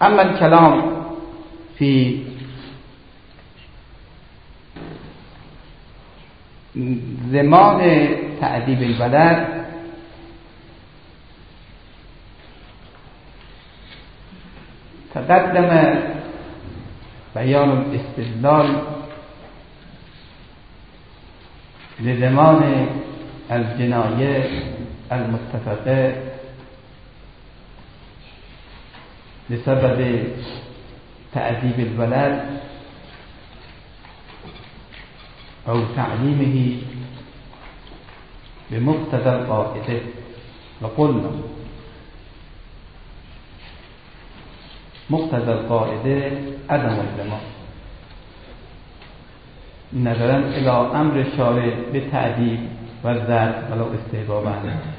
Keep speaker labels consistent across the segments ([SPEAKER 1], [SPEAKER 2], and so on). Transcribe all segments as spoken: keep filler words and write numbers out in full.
[SPEAKER 1] اما الكلام في زمان تأديب الولد تقدم بيان الاستدلال لزمان الجناية المتفقة بسبب تأديب الولد أو تعليمه بمقتضى القاعدة، وقلنا مقتضى القاعدة عدم الزمان نظرا إلى أمر الشارع بالتأديب والضرب ولو استحبابا،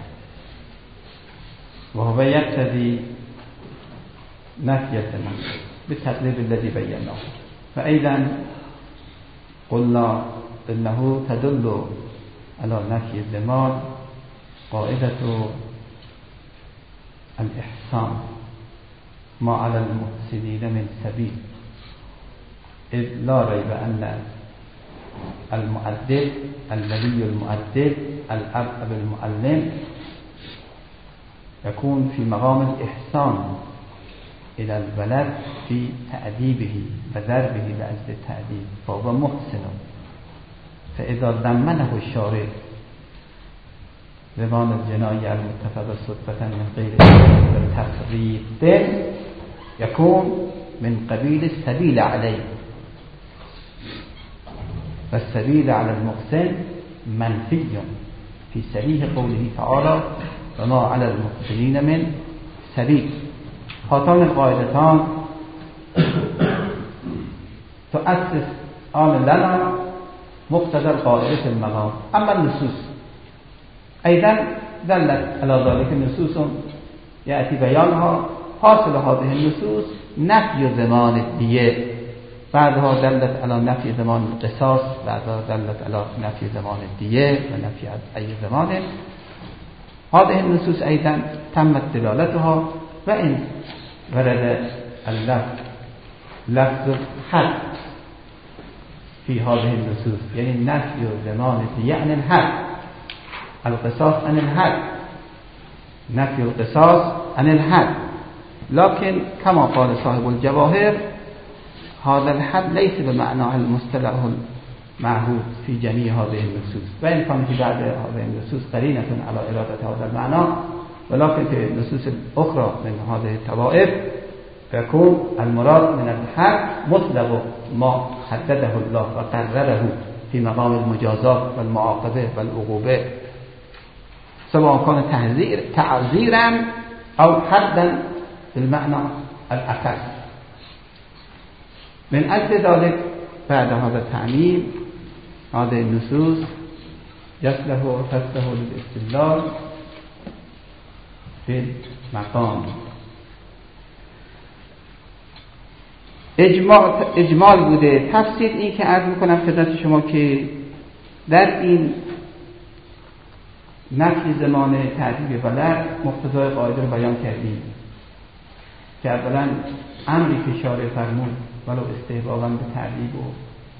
[SPEAKER 1] وهو يقتضي نفي الزمان بالتقريب الذي بيناه. فأيضا قلنا إنه تدل على نفي الزمان قاعدة الإحسان ما على المحسنين من سبيل، إذ لا ريب أن المؤدب الولي المؤدب الأب المعلم يكون في مقام الإحسان إلى الولد في تأديبه وضربه لأجل التأديب، فهو محسن. فإذا ضمنه الشارع زمان الجناية المتفق صدفة من غير تفريط يكون من قبيل السبيل عليه، فالسبيل على المحسن منفي في صريح قوله تعالى وما على المحسنين من سبيل. هاتان القاعدتان تؤسس آن لنا مقتضى القاعدة المقام. أما النصوص أيضا دلت على ذلك النصوص يأتي بيانها. حاصل هذه النصوص نفي زمان الدية، بعدها دلت على نفي زمان القصاص، بعدها دلت على نفي زمان الدية ونفي أي زمان. هذه النصوص أيضا تمت دلالتها، وإن ورد اللفظ لفظ الحد في هذه النصوص، يعني نفي زمان الدية عن الحد، القصاص عن الحد، نفي القصاص عن الحد. لكن كما قال صاحب الجواهر هذا الحد ليس بمعنى المصطلح المعهود في جميع هذه النصوص، وإن كان في بعض هذه النصوص قرينة على إرادة هذا المعنى، ولكن في النصوص الأخرى من هذه الطوائف يكون المراد من الحد مطلق ما حدده الله وقرره في مقام المجازات والمعاقبة والعقوبة، سواء كان تحذير تعذيرا أو حدا بالمعنى الأخص. من أجل ذلك بعد هذا التعميم هذه النصوص يصلح وتصلح للاستدلال في المقام. اجمال, اجمال بوده. تفسیر این که عرض میکنم خدمت شما که در این نفی زمان تعدیب ولد مقتضای قاعده رو بیان کردیم که اولا امری که شارع فرمود ولو استحبابا به تعدیب و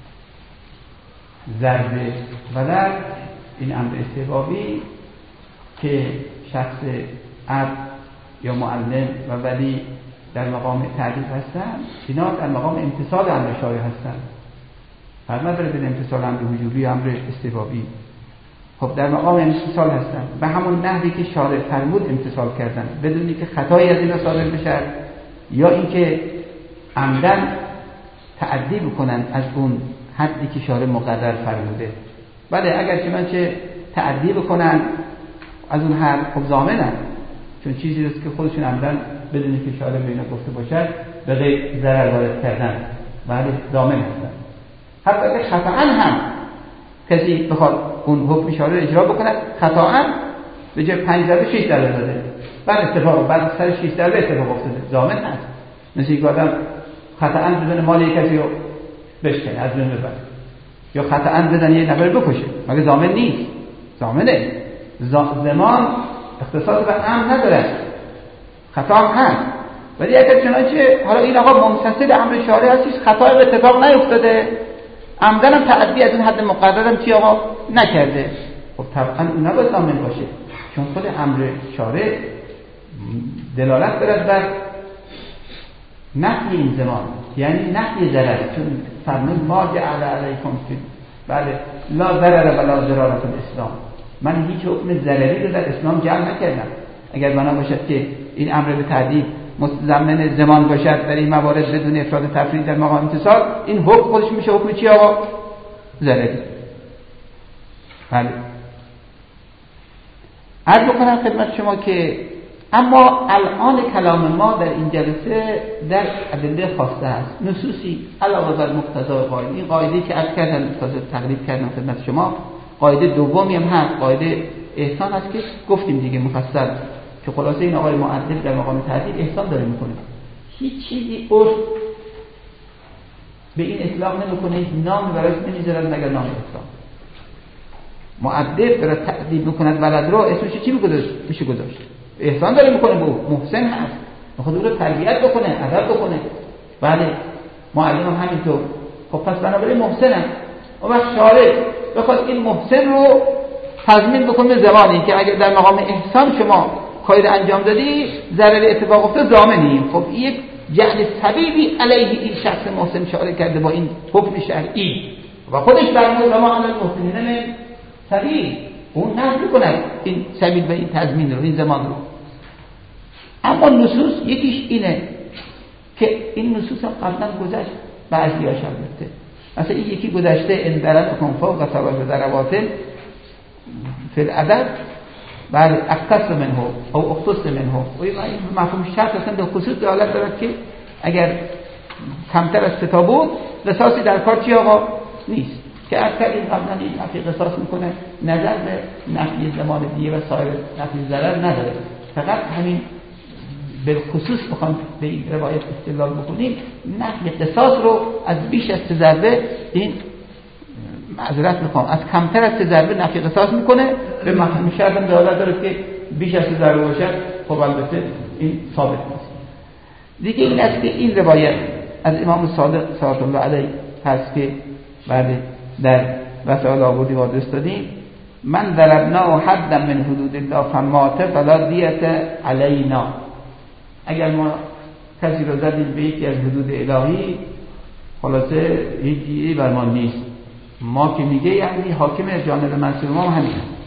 [SPEAKER 1] ضرب ولد، این امر استحبابی که شخص اب یا معلم و ولی در مقام تعدیب هستن، اینا در مقام امتثال امر شارع هستن، فرق نداره بین امتثال امر وجوبی و امر استحبابی. خب در مقام امتثال هستن، به همون نحوی که شارع فرمود امتثال کردن بدون اینکه خطایی از اینا صادر بشه یا اینکه عمدن تعدی بکنن از اون حدی که شارع مقرر فرموده. بله اگر که من چه تعدی بکنن از اون حد خب ضامنن، چون چیزی است که خودشون عمدن بدون که شارع بینا گفته باشد به غیر ضرر وارد کردن، بله ضامن هستن. حتی اگر خطأ هم کسی بخواد اون حکم شارع اجرا بکنه خطأ به جای پنج ضربه شش ضربه داده، بعد اتفاق بعد سر شش ضربه اتفاق افتاده، ضامن هست. مثل یک آدم خطأ بدون مال یک کسی رو بشکنه از بین ببره، یا خطأ بدن یک نفر بکشه، مگه ضامن نیست؟ ضامنه. زمان اختصاص به امر نداره، خطا هست ولی اگر چنانچه حالا این آقا ممتثل امر شارع هستش، خطا به اتفاق نیفتاده، عمدن هم تعدی از این حد مقرر هم چی آقا نکرده، خب طبعا اون نباید ضامن باشه، چون خود امر شارع دلالت دارد بر نفی این زمان، یعنی نفی ضرر، چون فرمود ما جعل علیکم فی بله لا ضرر ولا ضرار فی الاسلام، من هیچ حکم ضرری رو در اسلام جعل نکردم. اگر بنا باشد که این امر به تعدیل متضمن زمان باشد در این موارد بدون افراد تفرید در مقام امتصال، این حکم خودش میشه حکم چی آقا؟ ضرری. بله عرض بکنم خدمت شما که اما الان کلام ما در این جلسه در ادله خواسته است، نصوصی علاوه بر مقتضای قاعده، این قاعده‌ای که عرض کردم تازه تقریب کردم خدمت شما، قاعده دومی هم هست، قاعده احسان است که گفتیم دیگه مفصل، که خلاصه این آقای معدل در مقام تعدیل احسان داره میکنه، هیچ چیزی عرف به این اطلاق نمیکنه، هیچ نام براش نمیذارن مگر نام احسان. معدل داره تعدیل میکند ولد رو، اسمش چی میشه گذاشت؟ احسان داره میکنه، به او محسن هست، میخواد او رو تربیت بکنه، ادب بکنه. بله معلم هم همینطور. خب پس بنابراین محسن هم و وقت شارع بخواد این محسن رو تضمین بکنه زمانی که اگر در مقام احسان شما کاری انجام دادی ضرر اتفاق افتاد ضامنی. خب یک جهل طبیبی علیه این شخص محسن شارع کرده با این حکم شرعی و خودش برمود ما علی المحسنین من سبیل، اون نفی کنه این سبیل و این تضمین رو، این زمان رو. اما نصوص یکیش اینه که این نصوص هم قبلا گذشت، بعضی هاش البته مثلا این یکی گذشته ان درد کن فوق و ثواب ضربات فی العدد بعد اختص منه او اختص منه و این مفهوم شرط اصلا به خصوص دلالت دارد که اگر کمتر از سه تا بود قصاصی در کار چی آقا نیست، که اکثر این قبلا این نفی قصاص میکنه، نظر به نفی زمان دیه و سایر نفی ضرر نداره، فقط همین به خصوص بخوام به این روایت استدلال بکنیم نفی قصاص رو از بیش از سه ضربه، این معذرت میخوام از کمتر از سه ضربه نفی قصاص میکنه، به مفهوم شرط هم دلالت داره که بیش از سه ضربه باشد خب البته این ثابت نیست. دیگه این است که این روایت از امام صادق صلوات الله علیه هست که بعد در وسائل آوردی و درست دادیم من ضربنا حدا من حدود الله فمات فلا دیت علینا، اگر ما کسی رو زدیم به یکی از حدود الهی خلاصه هیچ دیگه‌ای بر ما نیست، ما که میگه یعنی حاکم جانب منصور ما همین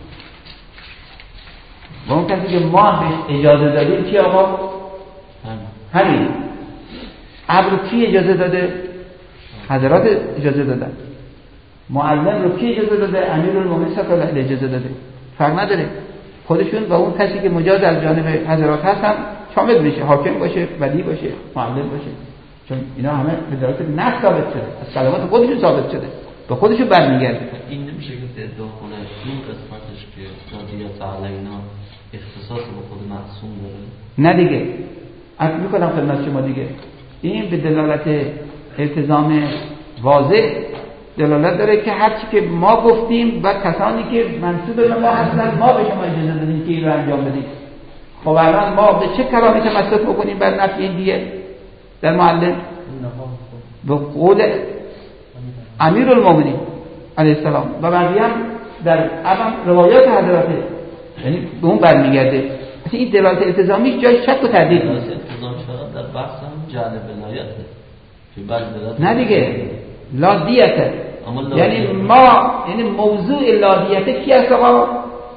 [SPEAKER 1] و اون کسی که ما بهش اجازه دادیم کی آقا؟ همین. ابر کی اجازه داده؟ حضرات اجازه دادن. معلم رو کی اجازه داده؟ امیرالمومنین صلی الله علیه اجازه داده. فرق نداره، خودشون و اون کسی که مجاز از جانب حضرات هستن شامل میشه، حاکم باشه، ولی باشه، معلم باشه، چون اینا همه به دلالت نص ثابت شده، از کلمات خودشون ثابت شده، به خودشون برمیگرده.
[SPEAKER 2] این نمیشه که ادعا کنه این قسمتش که قضیه علینا اختصاص به خود معصوم داره؟
[SPEAKER 1] نه دیگه، عرض میکنم خدمت شما دیگه این به دلالت التزام واضح دلالت داره که هرچی که ما گفتیم و کسانی که منسوب به ما هستند ما به شما اجازه دادیم که این رو انجام بدیم. خب الان ما به چه کرامی تمسک بکنیم بر نفی این دیگه در معلم؟ به قول امیرالمومنین علیه السلام و بقیه هم در عدم روایات حضراته، یعنی به اون برمیگرده. اصلا این دلالت التزامیش جای شک و تردید نیست.
[SPEAKER 2] التزام شده در بحث هم جعل ولایته که بعد دلالت
[SPEAKER 1] نه دیگه لا دیته، یعنی ما یعنی موضوع لا دیته کی است آقا؟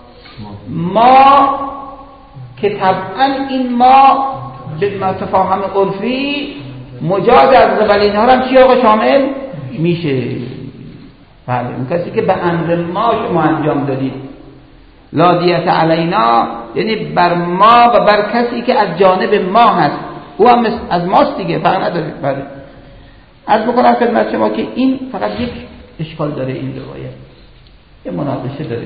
[SPEAKER 1] ما که طبعا این ما به متفاهم عرفی مجاز از قبل اینها هم چی آقا شامل میشه. بله اون کسی که به امر ما شما انجام دادید لا دیت علینا یعنی بر ما و بر کسی که از جانب ما هست، او هم از ماست دیگه، فرق نداره. بله عرض بکنم خدمت شما که این فقط یک اشکال داره، این روایت یه مناقشه داره.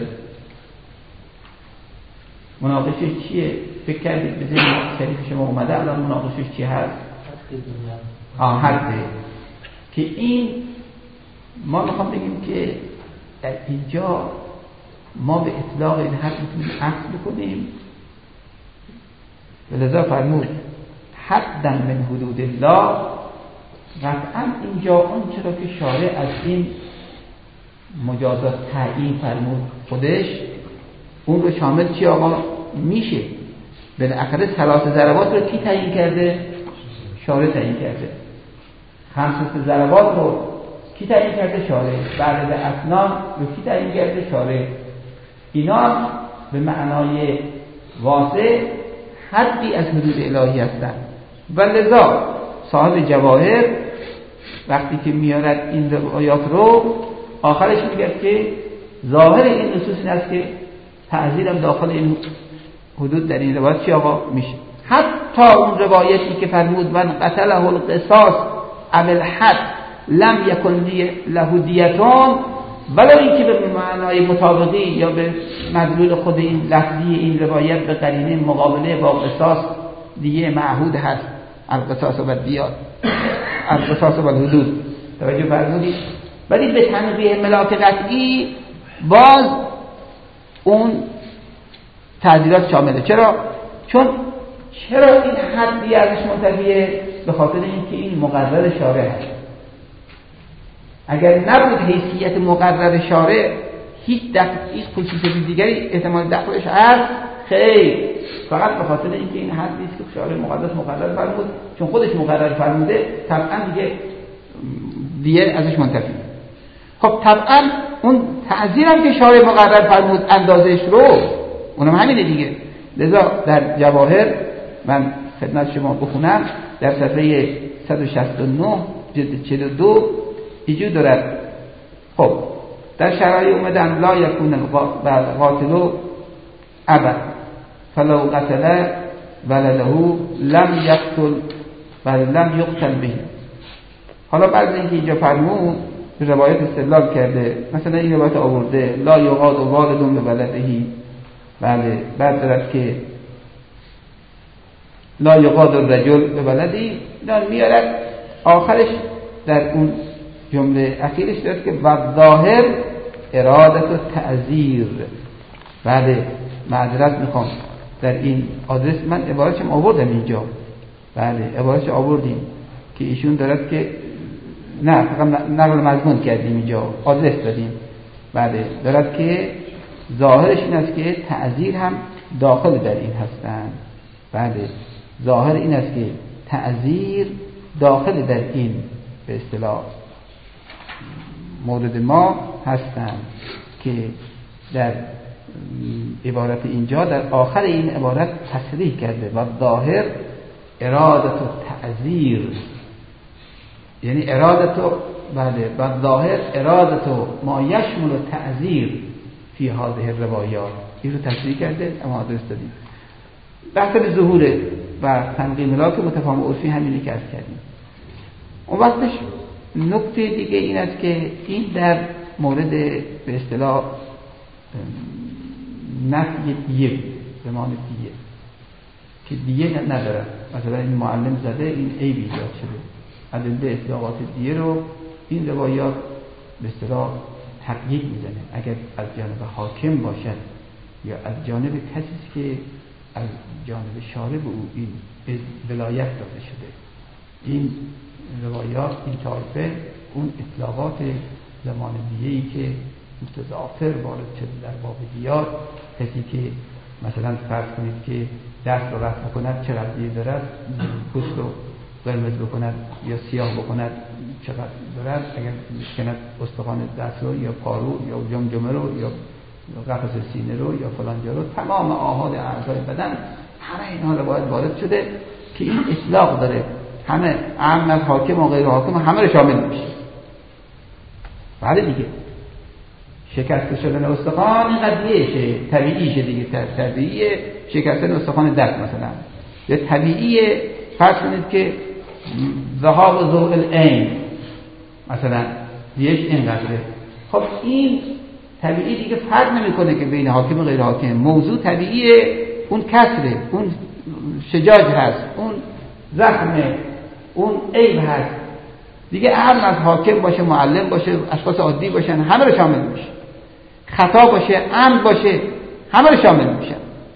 [SPEAKER 1] مناقشش چیه؟ فکر کردید به ذهن شریف شما اومده الان مناقشش چی هست؟ آه حده که این ما میخوام بگیم که در اینجا ما به اطلاق این حد میتونیم عکس بکنیم، ولذا فرمود حدا من حدود الله، قطعا اینجا اون چرا که شارع از این مجازات تعیین فرمود خودش، اون رو شامل چی آقا میشه؟ بالاخره ثلاث ضربات رو کی تعیین کرده؟ شارع تعیین کرده. خمسه ضربات رو کی تعیین کرده؟ شارع. بعد اسنان رو کی تعیین کرده؟ شارع. اینا به معنای واضح حدی از حدود الهی هستند و لذا صاحب جواهر وقتی که میارد این روایات رو آخرش میگه که ظاهر این نصوص این است که تعزیرم داخل این حدود در این روایت چی آقا میشه. حتی اون روایتی که فرمود من قتله القصاص او الحد لم یکن له دیتون، ولی اینکه به معنای مطابقی یا به مدلول خود این لفظی این روایت به قرینه مقابله با قصاص دیگه معهود هست، القصاص و الدیات، القصاص و الحدود، توجه فرمودید. ولی به تنبیه ملاک قطعی باز اون تعدیلات شامله. چرا؟ چون چرا این حدی ازش منتفیه؟ به خاطر اینکه این مقرر شارع هست. اگر نبود حیثیت مقرر شارع هیچ دخل هیچ خصوصیت دیگری احتمال دخلش هست؟ خیر، فقط به خاطر اینکه این حدی است که شارع مقدس مقرر فرمود، چون خودش مقرر فرموده طبعا دیگه دیگه ازش منتفی. خب طبعا اون تعزیر هم که شارع مقرر فرمود اندازش رو اونم همینه دیگه. لذا در جواهر من خدمت شما بخونم در صفحه صد و شصت و نه جلد چهل و دو ایجو دارد. خب در شرایع اومدن لا یکون القاتل ابا فلو قتل ولده لم یقتل بل لم یقتل به. حالا بعد اینکه اینجا فرمود به روایت استدلال کرده، مثلا این روایت آورده لا یقاد والد به ولدهی، بله بعد دارد که لا یقاد الرجل به ولدی، اینا میارد آخرش در اون جمله اخیرش دارد که و ظاهر ارادت و تعذیر. بله معذرت میخوام در این آدرس من عبارتشم آوردم اینجا، بله عبارتش آوردیم که ایشون دارد که نه فقط نقل مضمون کردیم اینجا آدرس دادیم. بله دارد که ظاهرش این است که تعذیر هم داخل در این هستند. بله ظاهر این است که تعذیر داخل در این به اصطلاح مورد ما هستند که در عبارت اینجا در آخر این عبارت تصریح کرده و ظاهر ارادت و تعذیر، یعنی ارادت و بله و ظاهر ارادت و ما یشمل و تعذیر فی هذه روایات، این رو تصریح کرده اما آدرس دادیم. بحث به ظهور و تنقیه ملاک متفاهم عرفی همینی که عرض کردیم. اون وقتش نکته دیگه این است که این در مورد به اصطلاح نفی دیه به معنی دیه که دیه نداره، مثلا این معلم زده این عیب ایجاد شده، ادله اطلاقات دیه رو این روایات به اصطلاح تقیید میزنه. اگر از جانب حاکم باشد یا از جانب کسی که از جانب شارع به او این ولایت داده شده، این روایات این طایفه اون اطلاقات زمان دیه‌ای که متضافر وارد شده در باب دیات، کسی که مثلا فرض کنید که دست رو رفع بکند چه ربطی دارد، پوست رو قرمز بکند یا سیاه بکند چقدر دارد، اگر بشکند استخوان دست رو یا پارو یا جمجمه رو یا قفس سینه رو یا فلان جا رو، تمام آحاد اعضای بدن همه اینها روایت وارد شده که این اطلاق داره، همه عام از حاکم و غیر حاکم همه رو شامل میشه. بله دیگه شکست شدن استخوان این قضیهشه، طبیعیشه دیگه، طبیعیه شکستن استخوان دست مثلا، یا طبیعیه فرض کنید که ذهاب ذوق العین مثلا دیش اینقدره. خب این طبیعی دیگه فرق نمیکنه که بین حاکم و غیر حاکم، موضوع طبیعیه، اون کسره، اون شجاج هست، اون زخمه، اون عیب هست دیگه، هم از حاکم باشه، معلم باشه، اشخاص عادی باشن همه رو شامل میشه، خطا باشه، عمد باشه همه رو شامل میشه.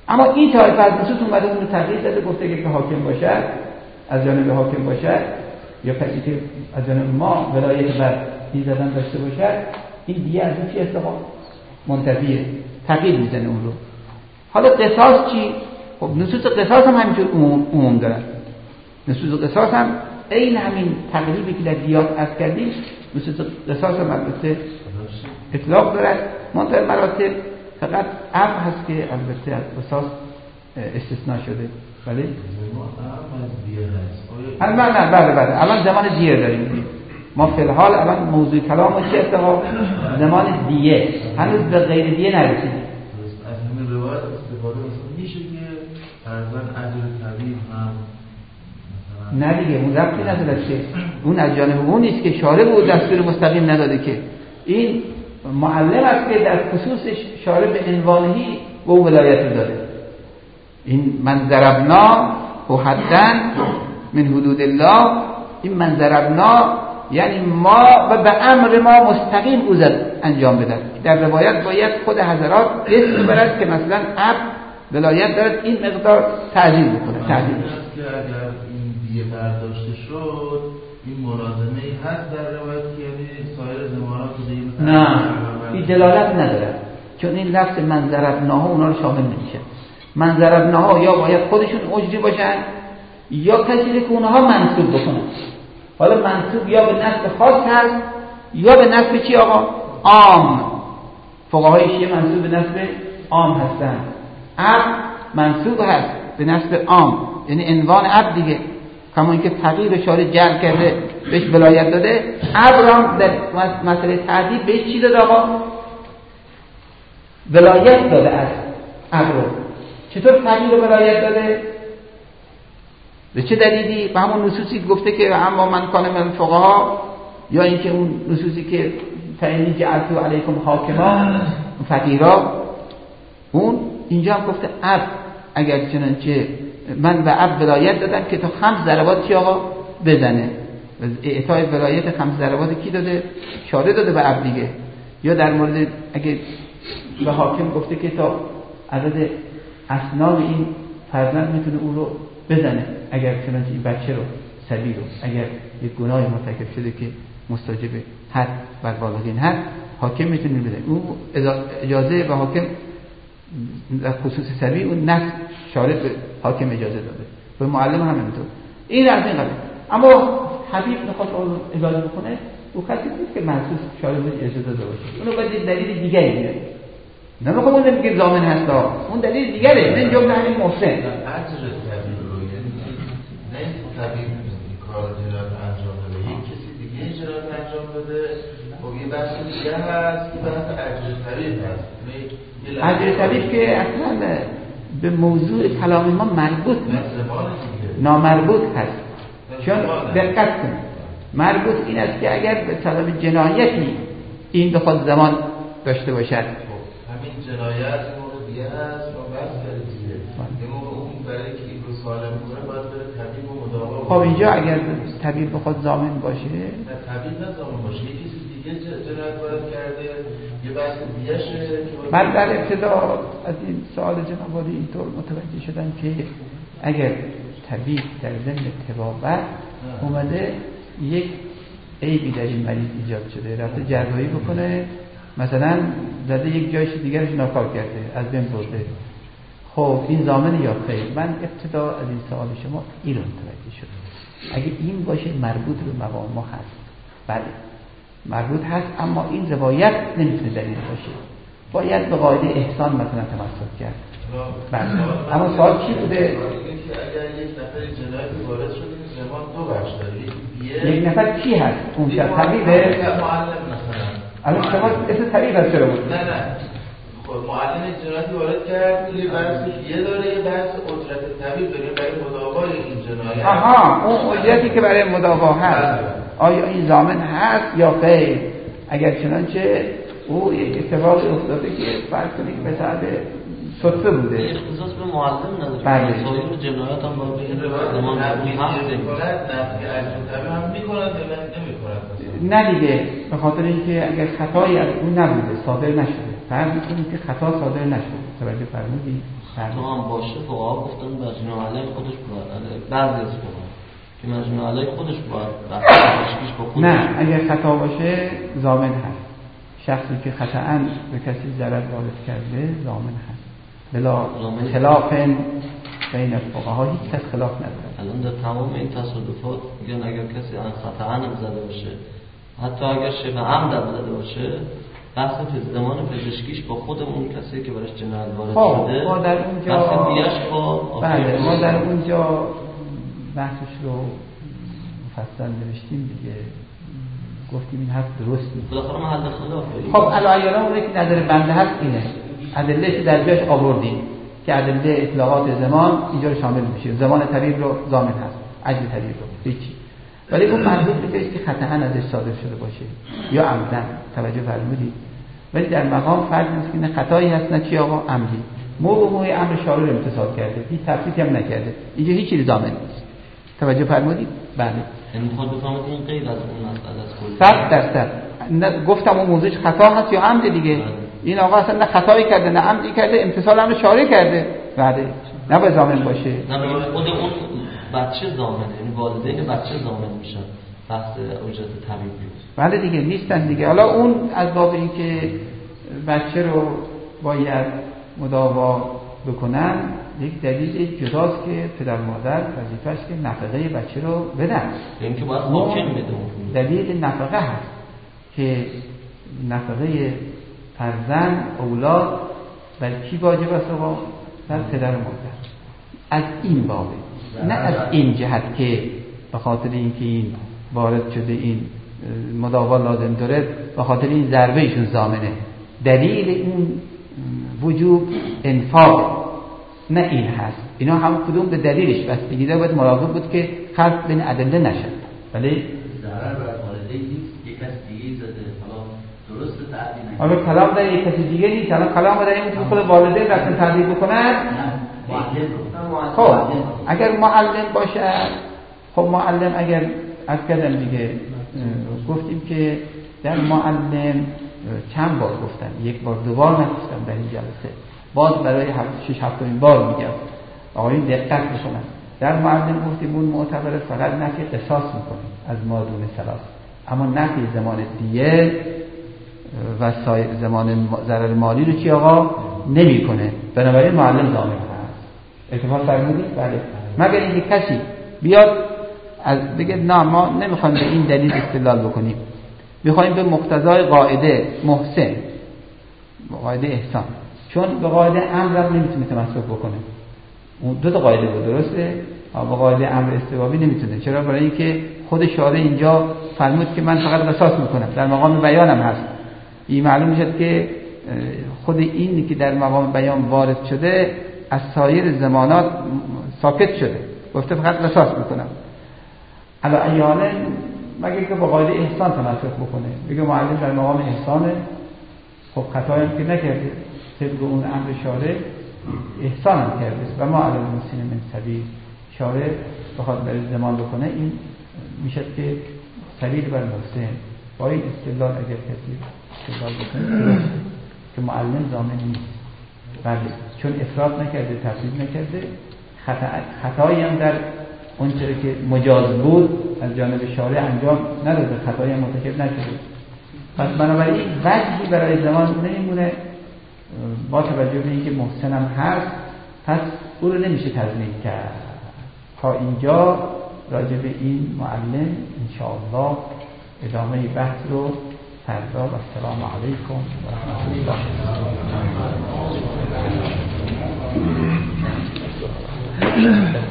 [SPEAKER 1] اما این طایفه از نصوص اومده اون رو تغییر داده، گفته که حاکم باشد از جانب حاکم باشد یا کسی که از جانب ما ولایت بر این زدن داشته باشد، این دیگه از این چی استقام منتفیه، تغییر میزنه اون رو. حالا قصاص چی؟ خب نصوص قصاص هم همینجور عموم, عموم دارن. نصوص قصاص هم این همین تقریبی که در دیات عرض کردیم، نصوص قصاص هم البته اطلاق دارد، منتهی مراتب فقط عفو هست که البته از قصاص استثناء شده. بله؟ الان نه بله بله الان زمان دیه داریم. ما فی الحال الان موضوع کلام و چی اتفاق؟ زمان دیه، هنوز به غیر دیه نرسیدیم.
[SPEAKER 3] از همین روایت استفاده میشه که فرضاً اجر طبیب هم
[SPEAKER 1] نه دیگه اون ربطی نداره که اون از جانب اون نیست که شارع به دستور مستقیم نداده، که این معلم است که در خصوصش شارع به عنوانهی به او ولایت داده. این من ضربنا و حدن من حدود الله، این من ضربنا یعنی ما و به امر ما مستقیم او انجام بده. در روایت باید خود حضرات اسم برد که مثلا عبد ولایت دارد این مقدار تعجیل بکنه. تعجیل
[SPEAKER 3] که اگر این دیه برداشته شد این ملازمه ای هست در روایت که یعنی سایر زمانات دیگه
[SPEAKER 1] نه این دلالت نداره، چون این لفظ من ضربناها اونا رو شامل نمیشه. من ضربناها یا باید خودشون اجری باشن یا کسی که اونها منصوب بکنن. حالا منصوب یا به نسب خاص هست یا به نسب چی آقا؟ عام. فقهای شیعه منصوب به نسب عام هستن. عبد منصوب هست به نسب عام، یعنی عنوان عبد دیگه، کما اینکه فقیر شارع جعل کرده بهش ولایت داده، عبد هم در مسئله تعدیل بهش چی داده آقا؟ ولایت داده است عبد رو. چطور فقیر رو ولایت داده؟ به چه دلیلی؟ به همون نصوصی گفته که اما من کان من الفقها، یا اینکه اون نصوصی که فإنی جعلت علیکم حاکما فقیرا، اون اینجا هم گفته عبد، اگر چنانچه من به عبد ولایت دادم که تا خمس ضربات چی آقا بزنه. اعطای ولایت خمس ضربات کی داده؟ شارع داده به عبد دیگه. یا در مورد اگه به حاکم گفته که تا عدد اسنان این فرزند میتونه او رو بزنه، اگر چنانچه این بچه رو صبی رو اگر یک گناهی مرتکب شده که مستوجب حد بر بالغین هست، حاکم میتونه بزنه. اون اجازه به حاکم در خصوص صبی اون نص شارع به حاکم اجازه داده، به معلم هم همینطور. این از این قبیل. اما حبیب نخواست اجازه بکنه، او کسی نیست که محسوس شارع به اجازه داده باشه. اونو باید دلیل دیگری بیاره. نمیخوام اون نمیگه ضامن هست، اون دلیل دیگره. من جمله همین محسن
[SPEAKER 3] اجر طبیب رو یعنی نه طبیب کار جنایت انجام بده، یک کسی دیگه جنایت انجام بده، خب یه بحث دیگه هست که بحث اجر طبیب هست.
[SPEAKER 1] اجر طبیب که اصلا به موضوع کلام ما مربوط نیست، نامربوط هست. چون دقت کن، مربوط این است که اگر به سبب جنایتی این بخواد زمان داشته باشد،
[SPEAKER 3] همین جنایت موقع دیگه هست و بحث داره دیگه. یه موقع اون برای که این رو سالم کنه باید بره طبیب و مداوا.
[SPEAKER 1] خب اینجا اگر طبیب بخواد ضامن باشه،
[SPEAKER 3] نه طبیب نه ضامن باشه، یه کسی دیگه جنایت وارد کرده، یه بحث دیگه شه.
[SPEAKER 1] من در ابتدا از این سوال جناب عالی اینطور متوجه شدم که اگر طبیب در ضمن طبابت اومده یک عیبی در این مریض ایجاد شده، رفته جراحی بکنه، مثلا زده یک جایش دیگرش ناکار کرده، از بین برده، خب این ضامن یا خیر؟ من ابتدا از این سوال شما این رو متوجه شدم. اگه این باشه مربوط به مقام ما هست، بله مربوط هست، اما این روایت نمیتونه دلیل باشه، باید به قاعده احسان مثلا تمسک کرد. بله اما سوال چی بوده؟
[SPEAKER 3] اگر یک نفر جنایت وارد شده زمان دو بخش داره،
[SPEAKER 1] یک نفر کی هست؟ اون که طبیبه؟
[SPEAKER 3] معلم مثلا.
[SPEAKER 1] الان شما اسم طبیب هست چرا بود؟
[SPEAKER 3] نه نه خب معلم جنایتی وارد کرد، یه بحث یه داره، یه بحث اجرت طبیب داره برای مداوای این جنایت.
[SPEAKER 1] آها اون اجرتی که برای مداوا هست آیا این ضامن هست یا غیر؟ اگر چنانچه او یک اتفاقی افتاده که فرض کنید که به سبب صدفه بوده،
[SPEAKER 2] اختصاص به معلم نداره.
[SPEAKER 1] بله
[SPEAKER 2] سایر جنایات هم باید به زمان
[SPEAKER 3] هم میکنند یا نمیکنند؟
[SPEAKER 1] نه دیگه، به خاطر اینکه اگر خطایی از اون نبوده صادر نشده فرض می‌کنیم که خطا صادر نشد. توجه فرمودید؟
[SPEAKER 2] خطا هم باشه فقها گفتن مجنون علیه خودش باید، بعضی از فقها که مجنون علیه خودش باید تشخیص با خودش.
[SPEAKER 1] نه، اگر خطا باشه ضامن هست. شخصی که خطااً به کسی ضرر وارد کرده ضامن هست. بلا خلاف بین فقها هیچ کس خلاف نداره.
[SPEAKER 2] الان در تمام این تصادفات میگن اگر کسی ان خطااً هم زده باشه، حتی اگر شبه عمد هم زده باشه، بحث زمان پزشکیش با خود اون کسی که براش جنایت وارد شده،
[SPEAKER 1] ما در اونجا
[SPEAKER 2] بحث دیگه‌اش با
[SPEAKER 1] بله ما در اونجا بحثش رو مفصل نوشتیم دیگه، گفتیم این حرف درست نیست.
[SPEAKER 2] بالاخره محل خلافه.
[SPEAKER 1] خب الایانا اون که نظر بنده هست اینه، ادله که در جاش آوردیم که ادله اطلاقات زمان اینجا رو شامل میشه، زمان طبیب رو ضامن هست، اجل طبیب رو هیچی، ولی اون مربوط به که خطأ ازش صادر شده باشه یا عمدن. توجه فرمودید؟ ولی در مقام فرض نیست که نه خطایی هست نه چی آقا عمدی، موضوع موضوع امر شارع رو امتثال کرده، هیچ تفصیلی هم نکرده، اینجا هیچ چیزی ضامن نیست. توجه فرمودید؟ بله.
[SPEAKER 2] یعنی میخواد بفهمید این غیر از اون مسئله است.
[SPEAKER 1] صد درصد گفتم اون موضوعش خطا هست یا عمد دیگه. بله. این آقا اصلا نه خطایی کرده نه عمدی کرده، امتثال امر شارع کرده. بله. نه باید ضامن باشه.
[SPEAKER 2] نه به خود اون بچه ضامنه، یعنی والدین بچه ضامن میشن. بحث اجرت طبیبی.
[SPEAKER 1] بله دیگه نیستن دیگه. حالا اون از باب این که بچه رو باید مداوا بکنن یک دلیل جداست که پدر مادر وظیفه‌اش که نفقه بچه رو بدن.
[SPEAKER 2] این که باید حاکم بده.
[SPEAKER 1] دلیل نفقه هست که نفقه فرزند اولاد بر کی واجب است؟ بر پدر و مادر. از این بابه، نه از این جهت که به خاطر اینکه این وارد شده این مداوا لازم داره به خاطر این ضربه ایشون ضامنه. دلیل این وجوب انفاق نه این هست. اینا هم کدوم به دلیلش بستگی داره، باید مراقب بود که خلط بین ادله نشد. ولی
[SPEAKER 4] ضرر بر والدین نیست، یک کس دیگه زده، حالا درست تعدیل نکنه.
[SPEAKER 1] حالا کلام در یک کسی دیگه نیست، الان کلام در این که خود والدین رفتن تعدیل بکنن. خب اگر معلم باشه، خب معلم اگر از کردم دیگه گفتیم که در معلم چند بار گفتم، یک بار دو بار نگفتم در این جلسه، باز برای شش هفتمین بار میگم آقایون دقت بکنن. در معلم گفتیم اون معتبر فقط نفی قصاص میکنه از مادون سلاس، اما نفی زمان دیه و زمان ضرر مالی رو چی آقا نمیکنه. بنابراین معلم ضامن هست. اتفاق فرمودید؟ بله. مگر اینکه کسی بیاد از بگه نه ما نمیخوایم به این دلیل استدلال بکنیم، میخوایم به مقتضای قاعده محسن، قاعده احسان، چون به قاعده امر هم نمیتونه تمسک بکنه. اون دو تا قاعده بود، درسته؟ اما به قاعده امر استبابی نمیتونه. چرا؟ برای اینکه خود شارع اینجا فرمود که من فقط قصاص میکنم، در مقام بیانم هست. این معلوم میشه که خود این که در مقام بیان وارد شده از سایر زمانات ساکت شده، گفته فقط قصاص میکنم. علا ایانه مگه که با قاعده احسان تمسک بکنه، بگه معلم در مقام احسانه، خب خطایی هم که نکرده، طبق اون امر شارع احسان هم کرده و ما علی المحسنین من سبیل. شارع بخواد برای زمان بکنه این میشه که سبیل بر محسن. با این استدلال اگر کسی استدلال بکنه که معلم ضامن نیست، بله، چون افراط نکرده، تفرید نکرده، خطا خطایی هم در اون چیزی که مجاز بود از جانب شارع انجام نداده، خطایی هم مرتکب نشده. پس بنابراین وجهی برای زمان نمیمونه. با توجه به اینکه محسن هم هست، پس او رو نمیشه تضمین کرد. تا اینجا راجع به این معلم انشاءالله ادامه بحث رو فردا. و السلام علیکم و رحمت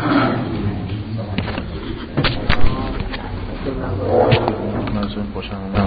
[SPEAKER 1] الله.
[SPEAKER 5] منظورم باشم